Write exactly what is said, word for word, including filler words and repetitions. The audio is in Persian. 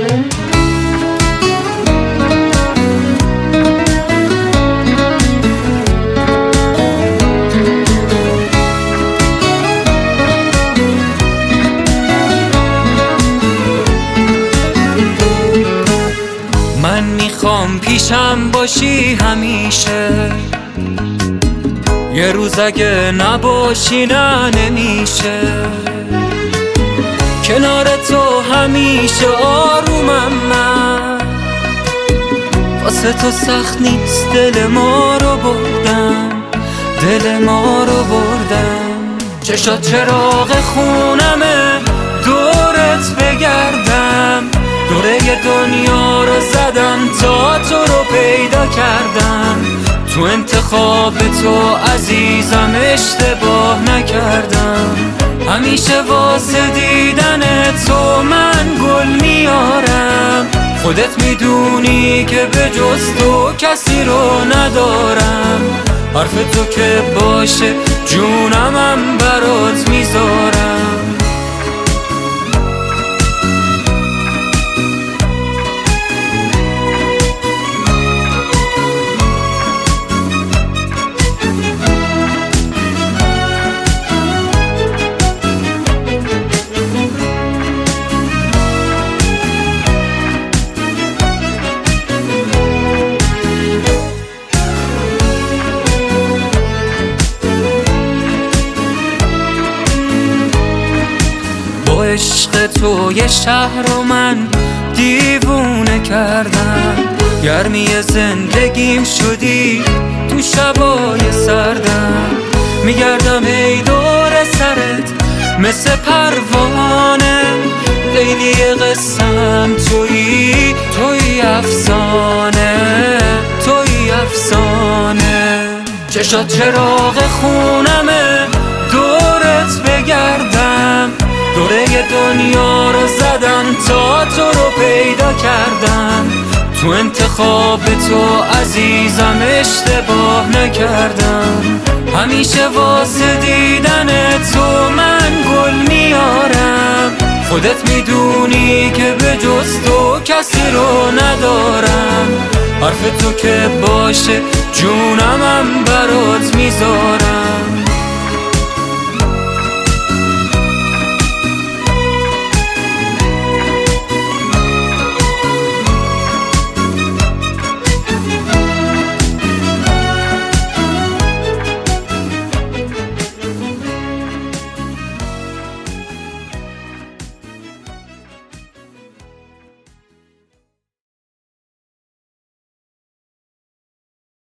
من میخوام پیشم باشی همیشه، یه روز اگه نباشی نه نمیشه. کنار تو همیشه آرومم من، واسه تو سخت نیست دل ما رو بردم، دل ما رو بردم. چشات چراغ خونمه دورت بگردم، دوره دنیا رو زدم تا تو رو پیدا کردم. تو انتخاب تو عزیزم اشتباه نکردم، همیشه واسه دیدن تو من گل میارم. خودت میدونی که به جز تو کسی رو ندارم، حرف تو که باشه جونمم برات میذارم. عشق تو یه شهر رو من دیوونه کردم، گرمی زندگیم شدی تو شبای سردم. میگردم ای دور سرت مثل پروانه، لیلی قسم تویی، تویی افسانه، تویی افسانه. چشات چراغ خونمه دورت بگردم، دوره دنیا رو زدم تا تو رو پیدا کردم. تو انتخاب تو عزیزم اشتباه نکردم، همیشه واسه دیدن تو من گل میارم. خودت میدونی که به جز تو کسی رو ندارم، حرف تو که باشه جونمم برات میذارم.